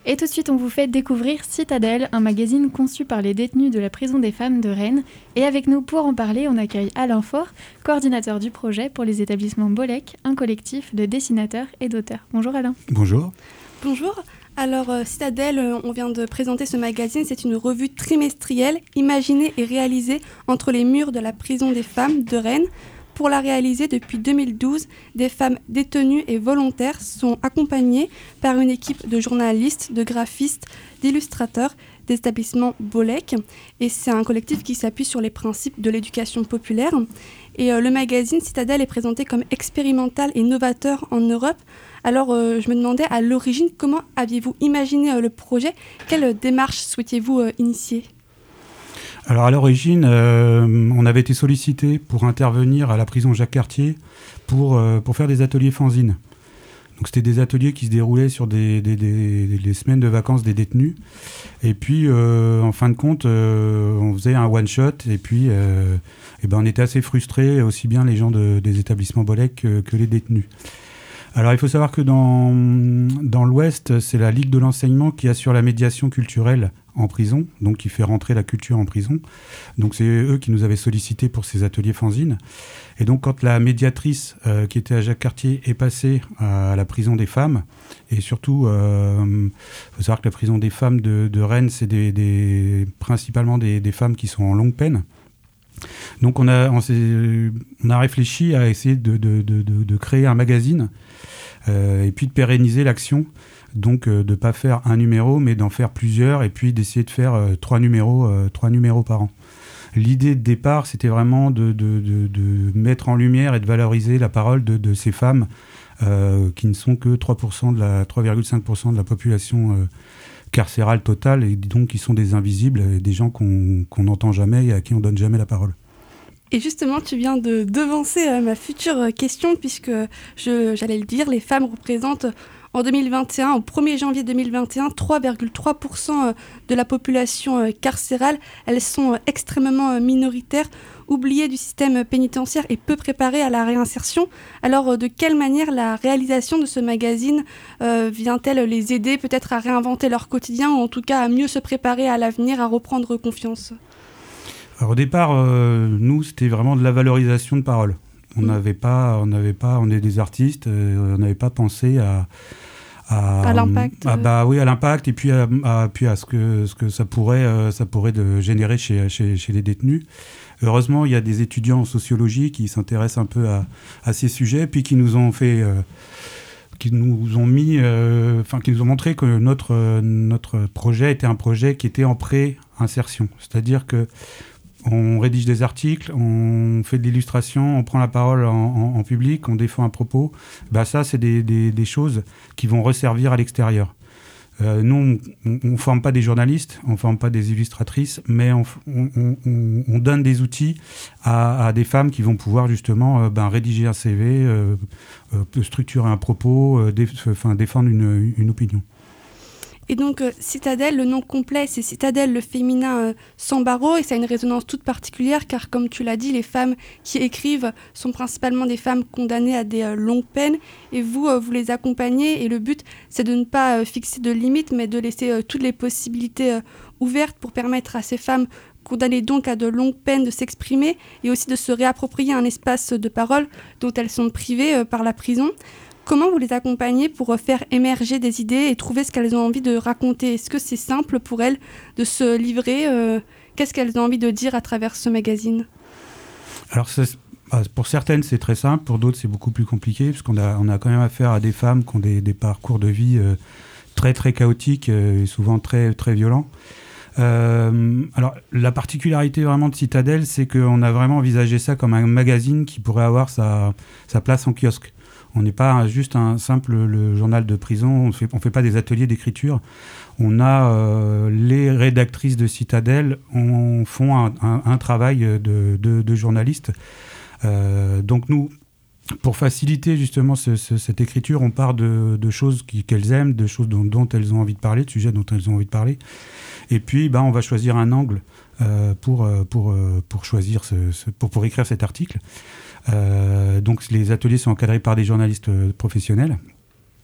Et tout de suite, on vous fait découvrir Citadelle, un magazine conçu par les détenus de la prison des femmes de Rennes. Et avec nous pour en parler, on accueille Alain Faure, coordinateur du projet pour les établissements Bolec, un collectif de dessinateurs et d'auteurs. Bonjour Alain. Bonjour. Bonjour. Alors Citadelle, on vient de présenter ce magazine. C'est une revue trimestrielle imaginée et réalisée entre les murs de la prison des femmes de Rennes. Pour la réaliser depuis 2012, des femmes détenues et volontaires sont accompagnées par une équipe de journalistes, de graphistes, d'illustrateurs des établissements Bolec. Et c'est un collectif qui s'appuie sur les principes de l'éducation populaire. Et le magazine Citadelle est présenté comme expérimental et novateur en Europe. Alors je me demandais à l'origine, comment aviez-vous imaginé le projet ? Quelle démarche souhaitiez-vous initier ? Alors à l'origine, on avait été sollicité pour intervenir à la prison Jacques-Cartier pour faire des ateliers fanzines. Donc c'était des ateliers qui se déroulaient sur les semaines de vacances des détenus. Et puis en fin de compte, on faisait un one-shot et puis on était assez frustrés, aussi bien les gens des établissements Bolec que les détenus. Alors il faut savoir que dans l'Ouest, c'est la Ligue de l'enseignement qui assure la médiation culturelle en prison, donc qui fait rentrer la culture en prison. Donc c'est eux qui nous avaient sollicité pour ces ateliers fanzines. Et donc quand la médiatrice qui était à Jacques-Cartier est passée à la prison des femmes, et surtout, il faut savoir que la prison des femmes de Rennes, c'est principalement des femmes qui sont en longue peine. Donc on a réfléchi à essayer de créer un magazine et puis de pérenniser l'action. Donc de ne pas faire un numéro, mais d'en faire plusieurs, et puis d'essayer de faire 3 numéros par an. L'idée de départ, c'était vraiment de mettre en lumière et de valoriser la parole de ces femmes qui ne sont que 3,5% de la population carcérale totale, et donc qui sont des invisibles, des gens qu'on n'entend jamais et à qui on ne donne jamais la parole. Et justement, tu viens de devancer ma future question, puisque j'allais le dire, les femmes représentent en 2021, au 1er janvier 2021, 3,3% de la population carcérale. Elles sont extrêmement minoritaires, oubliées du système pénitentiaire et peu préparées à la réinsertion. Alors, de quelle manière la réalisation de ce magazine vient-elle les aider peut-être à réinventer leur quotidien, ou en tout cas à mieux se préparer à l'avenir, à reprendre confiance ? Alors, au départ, nous, c'était vraiment de la valorisation de parole. On est des artistes, on n'avait pas pensé à l'impact. À l'impact, et puis à ce que ça pourrait générer chez les détenus. Heureusement, il y a des étudiants en sociologie qui s'intéressent un peu à ces sujets, puis qui nous ont montré que notre projet était un projet qui était en pré-insertion. C'est-à-dire que on rédige des articles, on fait de l'illustration, on prend la parole en public, on défend un propos. Ça, c'est des choses qui vont resservir à l'extérieur. Nous, on ne forme pas des journalistes, on ne forme pas des illustratrices, mais on donne des outils à des femmes qui vont pouvoir justement rédiger un CV, structurer un propos, défendre une opinion. Et donc, Citadelle, le nom complet, c'est Citadelle, le féminin sans barreaux, et ça a une résonance toute particulière, car comme tu l'as dit, les femmes qui écrivent sont principalement des femmes condamnées à des longues peines, et vous les accompagnez, et le but, c'est de ne pas fixer de limites, mais de laisser toutes les possibilités ouvertes pour permettre à ces femmes condamnées donc à de longues peines de s'exprimer, et aussi de se réapproprier un espace de parole dont elles sont privées par la prison. Comment vous les accompagnez pour faire émerger des idées et trouver ce qu'elles ont envie de raconter ? Est-ce que c'est simple pour elles de se livrer ? Qu'est-ce qu'elles ont envie de dire à travers ce magazine ? Alors, pour certaines, c'est très simple. Pour d'autres, c'est beaucoup plus compliqué, parce qu'on a quand même affaire à des femmes qui ont des parcours de vie très, très chaotiques et souvent très, très violents. Alors, la particularité vraiment de Citadelle, c'est qu'on a vraiment envisagé ça comme un magazine qui pourrait avoir sa place en kiosque. On n'est pas juste un simple le journal de prison, on fait pas des ateliers d'écriture. On a les rédactrices de Citadelle font un travail de journaliste. Donc nous, pour faciliter justement cette écriture, on part de choses qu'elles aiment, de choses dont elles ont envie de parler, de sujets dont elles ont envie de parler. Et puis on va choisir un angle pour choisir pour écrire cet article. Donc les ateliers sont encadrés par des journalistes professionnels.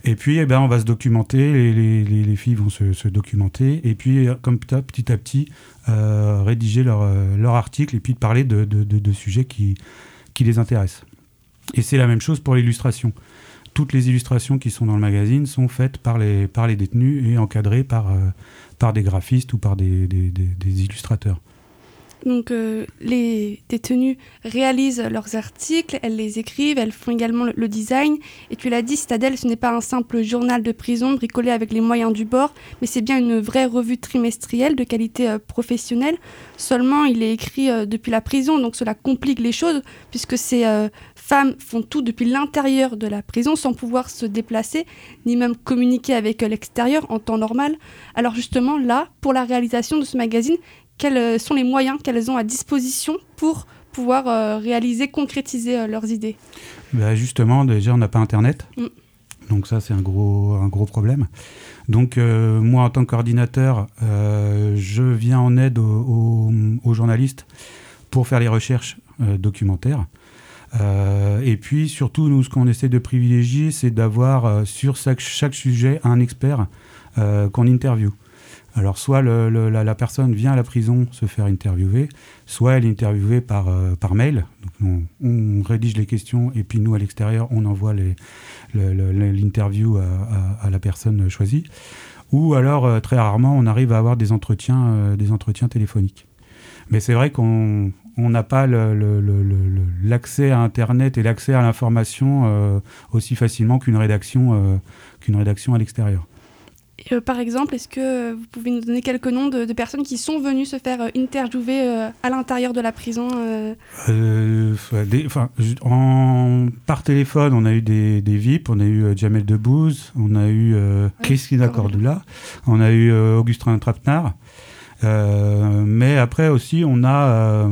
Et puis, on va se documenter, les filles vont se documenter, et puis, comme petit à petit, rédiger leur article, et puis parler de sujets qui les intéressent. Et c'est la même chose pour l'illustration. Toutes les illustrations qui sont dans le magazine sont faites par les détenus et encadrées par des graphistes ou par des illustrateurs. Donc les détenues réalisent leurs articles, elles les écrivent, elles font également le design. Et tu l'as dit, Citadelle, ce n'est pas un simple journal de prison bricolé avec les moyens du bord, mais c'est bien une vraie revue trimestrielle de qualité professionnelle. Seulement, il est écrit depuis la prison, donc cela complique les choses, puisque ces femmes font tout depuis l'intérieur de la prison sans pouvoir se déplacer, ni même communiquer avec l'extérieur en temps normal. Alors justement, là, pour la réalisation de ce magazine, quels sont les moyens qu'elles ont à disposition pour pouvoir réaliser, concrétiser leurs idées? Justement, déjà, on n'a pas Internet. Donc ça, c'est un gros problème. Donc moi, en tant que coordinateur, je viens en aide aux journalistes pour faire les recherches documentaires. Et puis, surtout, nous, ce qu'on essaie de privilégier, c'est d'avoir sur chaque sujet un expert qu'on interviewe. Alors, soit la personne vient à la prison se faire interviewer, soit elle est interviewée par mail. Donc, on rédige les questions et puis nous, à l'extérieur, on envoie l'interview à la personne choisie. Ou alors, très rarement, on arrive à avoir des entretiens téléphoniques. Mais c'est vrai qu'on n'a pas l'accès à Internet et l'accès à l'information aussi facilement qu'une rédaction à l'extérieur. Et, par exemple, est-ce que vous pouvez nous donner quelques noms de personnes qui sont venues se faire interviewer à l'intérieur de la prison par téléphone, on a eu des VIP, on a eu Jamel Debbouze, on a eu Christina Cordula, on a eu Augustin Trapenard. Mais après aussi, on a...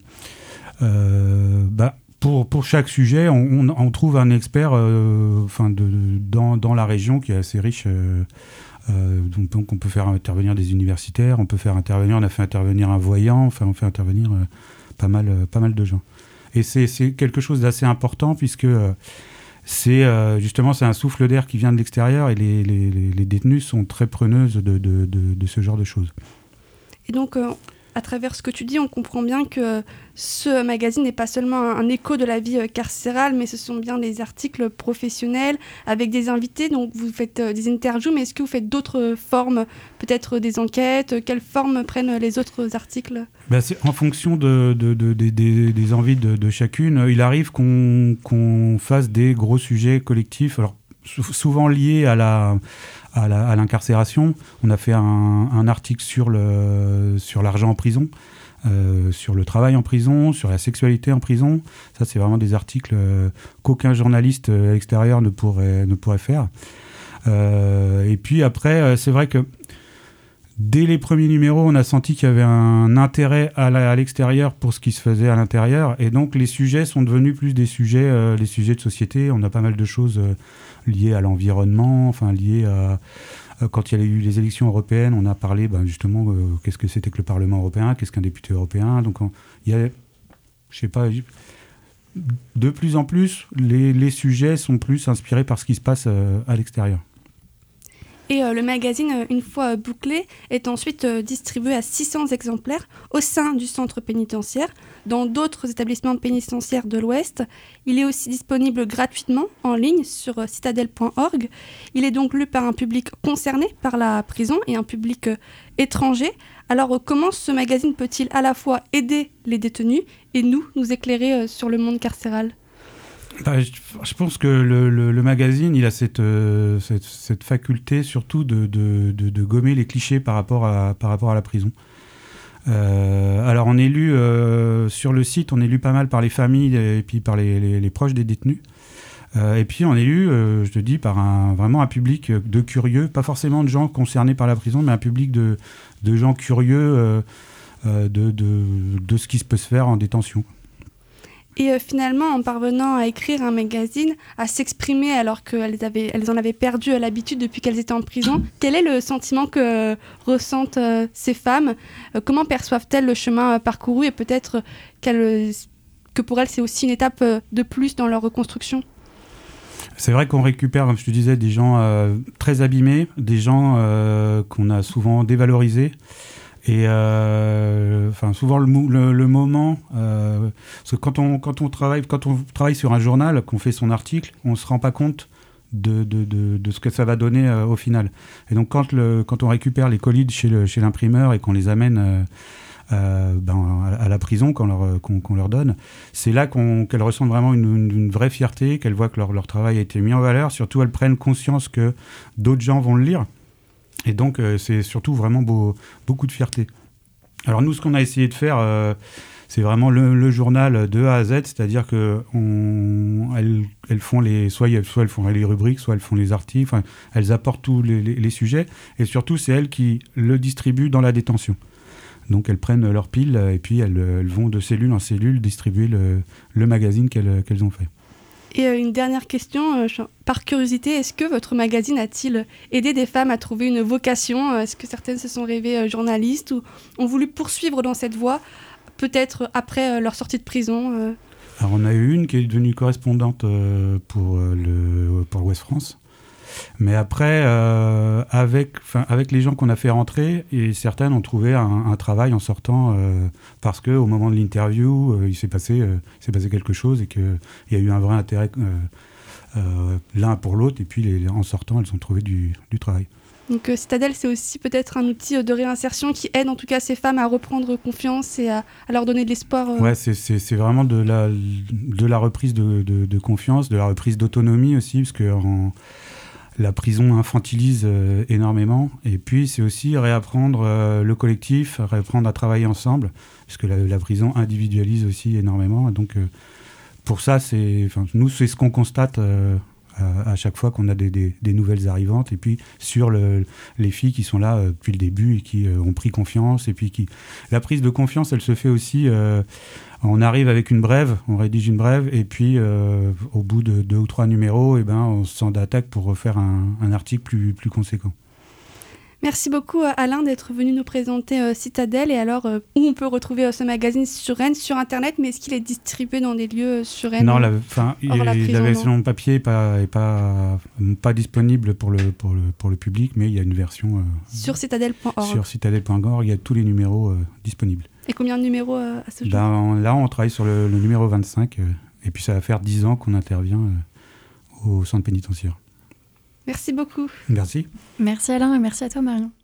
Pour chaque sujet, on trouve un expert dans la région qui est assez riche. Donc on peut faire intervenir des universitaires, on a fait intervenir un voyant, enfin on fait intervenir pas mal de gens. Et c'est quelque chose d'assez important puisque c'est un souffle d'air qui vient de l'extérieur et les détenus sont très preneuses de ce genre de choses. Et donc, à travers ce que tu dis, on comprend bien que ce magazine n'est pas seulement un écho de la vie carcérale, mais ce sont bien des articles professionnels avec des invités. Donc, vous faites des interviews, mais est-ce que vous faites d'autres formes, peut-être des enquêtes? Quelles formes prennent les autres articles? C'est en fonction des envies de chacune. Il arrive qu'on fasse des gros sujets collectifs, alors souvent liés à l'incarcération. On a fait un article sur l'argent en prison, sur le travail en prison, sur la sexualité en prison. Ça, c'est vraiment des articles qu'aucun journaliste à l'extérieur ne pourrait faire. Et puis après, c'est vrai que dès les premiers numéros, on a senti qu'il y avait un intérêt à l'extérieur pour ce qui se faisait à l'intérieur. Et donc, les sujets sont devenus plus des sujets, les sujets de société. On a pas mal de choses liées à l'environnement, liées à... Quand il y a eu les élections européennes, on a parlé justement qu'est-ce que c'était que le Parlement européen, qu'est-ce qu'un député européen. Donc, il y a, de plus en plus, les sujets sont plus inspirés par ce qui se passe à l'extérieur. Et le magazine, une fois bouclé, est ensuite distribué à 600 exemplaires au sein du centre pénitentiaire, dans d'autres établissements pénitentiaires de l'Ouest. Il est aussi disponible gratuitement en ligne sur citadelle.org. Il est donc lu par un public concerné par la prison et un public étranger. Alors comment ce magazine peut-il à la fois aider les détenus et nous éclairer sur le monde carcéral ? Je pense que le magazine, il a cette faculté surtout de gommer les clichés par rapport à la prison. Alors on est lu sur le site, on est lu pas mal par les familles et puis par les proches des détenus. Et puis on est lu, je te dis, par vraiment un public de curieux, pas forcément de gens concernés par la prison, mais un public de gens curieux de ce qui peut se faire en détention. Et finalement, en parvenant à écrire un magazine, à s'exprimer alors qu'elles en avaient perdu l'habitude depuis qu'elles étaient en prison, quel est le sentiment que ressentent ces femmes? Comment perçoivent-elles le chemin parcouru et peut-être que pour elles, c'est aussi une étape de plus dans leur reconstruction? C'est vrai qu'on récupère, comme je te disais, des gens très abîmés, des gens qu'on a souvent dévalorisés. Et souvent le moment, parce que quand on travaille sur un journal, qu'on fait son article, on se rend pas compte de ce que ça va donner au final. Et donc quand on récupère les colis chez l'imprimeur et qu'on les amène à la prison qu'on leur donne, c'est là qu'elles ressentent vraiment une vraie fierté, qu'elles voient que leur travail a été mis en valeur, surtout elles prennent conscience que d'autres gens vont le lire. Et donc, c'est surtout vraiment beaucoup de fierté. Alors nous, ce qu'on a essayé de faire, c'est vraiment le journal de A à Z, c'est-à-dire qu'elles font soit elles font les rubriques, soit elles font les articles, elles apportent tous les sujets, et surtout, c'est elles qui le distribuent dans la détention. Donc, elles prennent leur pile, et puis elles vont de cellule en cellule distribuer le magazine qu'elles ont fait. Et une dernière question, par curiosité, est-ce que votre magazine a-t-il aidé des femmes à trouver une vocation ? Est-ce que certaines se sont rêvées journalistes ou ont voulu poursuivre dans cette voie, peut-être après leur sortie de prison Alors on a eu une qui est devenue correspondante pour Ouest France. Mais après, avec les gens qu'on a fait rentrer, et certaines ont trouvé un travail en sortant parce qu'au moment de l'interview, il s'est passé quelque chose et qu'il y a eu un vrai intérêt l'un pour l'autre. Et puis en sortant, elles ont trouvé du travail. Donc Citadelle, c'est aussi peut-être un outil de réinsertion qui aide en tout cas ces femmes à reprendre confiance et à leur donner de l'espoir. Ouais, c'est vraiment de la reprise de confiance, de la reprise d'autonomie aussi, parce que la prison infantilise énormément, et puis c'est aussi réapprendre le collectif, réapprendre à travailler ensemble, parce que la prison individualise aussi énormément. Donc pour ça, nous, c'est ce qu'on constate à chaque fois qu'on a des nouvelles arrivantes, et puis sur les filles qui sont là depuis le début et qui ont pris confiance, et puis la prise de confiance, elle se fait aussi... on arrive avec une brève, on rédige une brève, et puis au bout de 2 ou 3 numéros, on se sent d'attaque pour refaire un article plus conséquent. Merci beaucoup Alain d'être venu nous présenter Citadelle. Et alors, où on peut retrouver ce magazine sur Rennes, sur Internet, mais est-ce qu'il est distribué dans des lieux sur Rennes ? Non, la version papier n'est pas disponible pour le public, mais il y a une version... sur citadelle.org. Sur citadelle.org, il y a tous les numéros disponibles. Et combien de numéros à ce jour ? Là, on travaille sur le numéro 25, et puis ça va faire 10 ans qu'on intervient au centre pénitentiaire. Merci beaucoup. Merci. Merci Alain et merci à toi Marion.